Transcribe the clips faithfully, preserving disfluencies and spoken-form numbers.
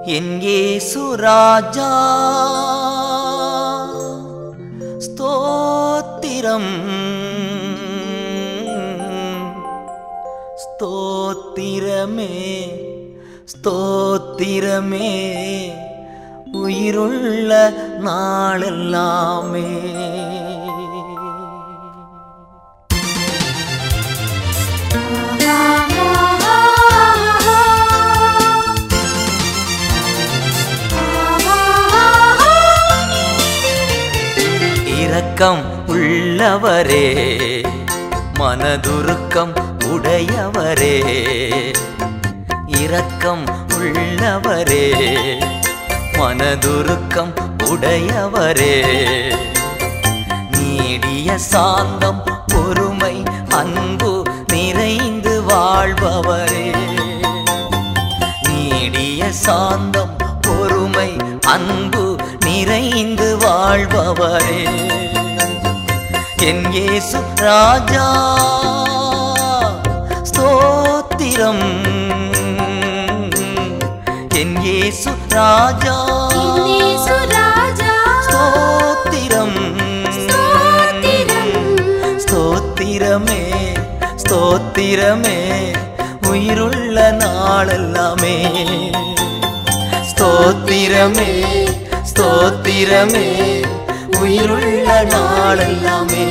என் இயேசு ராஜா ஸ்தோத்திரம் ஸ்தோத்திரமே ஸ்தோத்திரமே உயிருள்ள நாளெல்லாமே. இரக்கம் உள்ளவரே மனதுருக்கம் உடையவரே, இரக்கம் உள்ளவரே மனதுருக்கம் உடையவரே, நீடிய சாந்தம் பொறுமை அன்பு நிறைந்து வாழ்பவரே, நீடிய சாந்தம் பொறுமை அன்பு நிறைந்து வாழ்பவரே, என் இயேசு ராஜா ஸ்தோத்திரம், என் இயேசு ராஜா ஸ்தோத்திரம் ஸ்தோத்திரமே ஸ்தோத்திரமே உயிருள்ள நாளெல்லாமே, ஸ்தோத்திரமே ஸ்தோத்திரமே உயிருள்ள நாளெல்லாமே.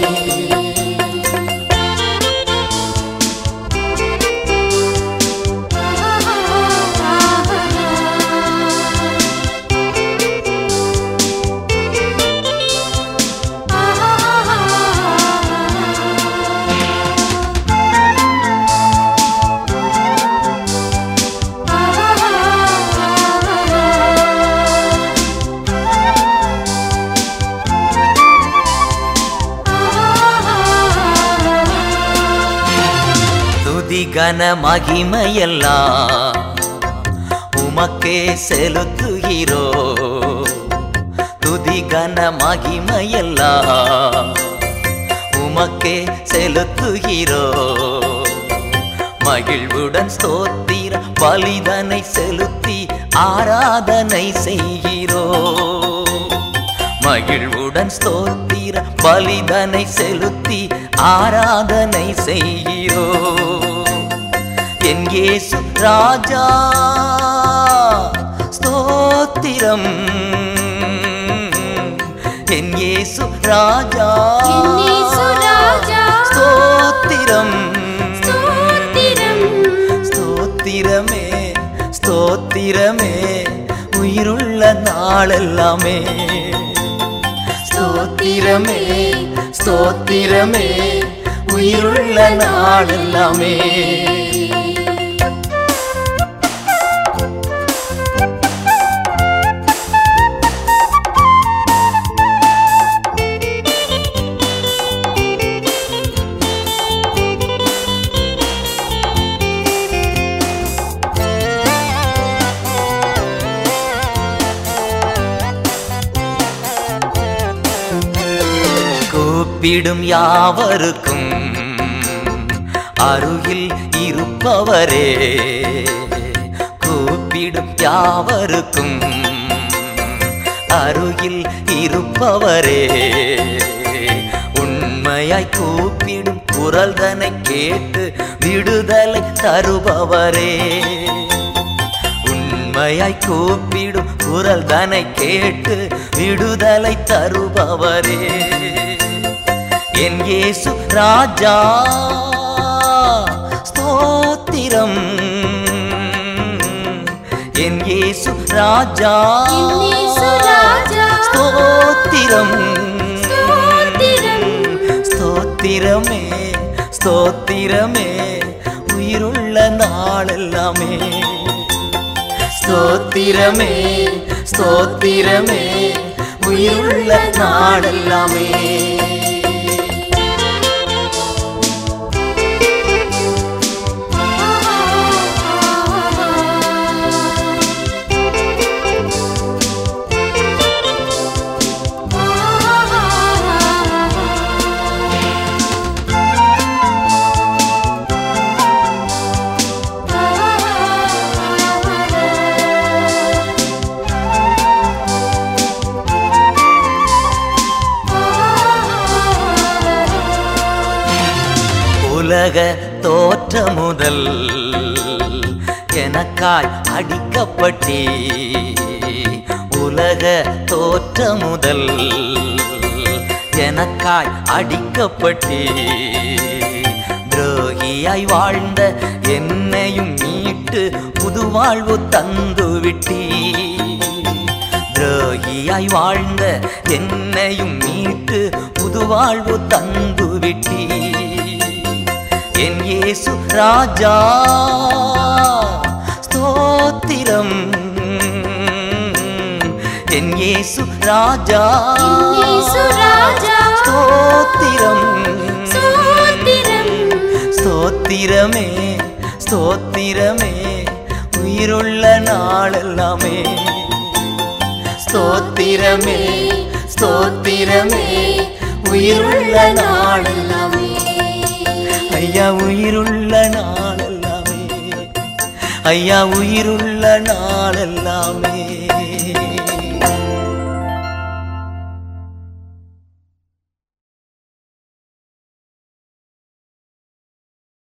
கன மகிமையெல்லாம் உமக்கே செலுத்துகிறோ, துதி கன மகிமையெல்லாம் உமக்கே செலுத்துகிறோ, மகிழ்வுடன் ஸ்தோத்திர பலிதனை செலுத்தி ஆராதனை செய்கிறோ, மகிழ்வுடன் ஸ்தோத்திர பலிதனை செலுத்தி ஆராதனை செய்கிறோ, என் இயேசு ராஜா ஸ்தோத்திரம், என் இயேசு ராஜா ஸ்தோத்திரம் ஸ்தோத்திரமே ஸ்தோத்திரமே உயிருள்ள நாளெல்லாமே, ஸ்தோத்திரமே ஸ்தோத்திரமே உயிருள்ள நாளெல்லாமே. கூப்பிடும் யாவருக்கும் அருகில் இருப்பவரே, கூப்பிடும் யாவருக்கும் அருகில் இருப்பவரே, உண்மையாய் கூப்பிடும் குரல்தனை கேட்டு விடுதலை தருபவரே, உண்மையாய் கூப்பிடும் குரல்தனை கேட்டு விடுதலை தருபவரே, என் இயேசு ராஜா ஸ்தோத்திரம், என் இயேசு ராஜா ஸ்தோத்திரம் ஸ்தோத்திரமே ஸ்தோத்திரமே உயிருள்ள நாளெல்லாமே, ஸ்தோத்திரமே ஸ்தோத்திரமே உயிருள்ள நாளெல்லாமே. உலக தோற்ற முதல் எனக்காய் அடிக்கப்பட்டே உலக தோற்ற முதல் எனக்காய் அடிக்கப்பட்டே துரோகியாய் வாழ்ந்த என்னையும் மீட்டு புது வாழ்வு தந்து விட்டீ துரோகியாய் வாழ்ந்த என்னையும் மீட்டு புது வாழ்வு தந்து விட்டீ என் இயேசு ராஜா ஸ்தோத்திரம் என் இயேசு ராஜா ஸ்தோத்திரம் ஸ்தோத்திரமே ஸ்தோத்திரமே உயிருள்ள நாளெல்லாமே ஸ்தோத்திரமே ஸ்தோத்திரமே உயிருள்ள நாளெல்லாமே ஐயா உயிருள்ள நாளெல்லாமே ஐயா உயிருள்ள நாளெல்லாமே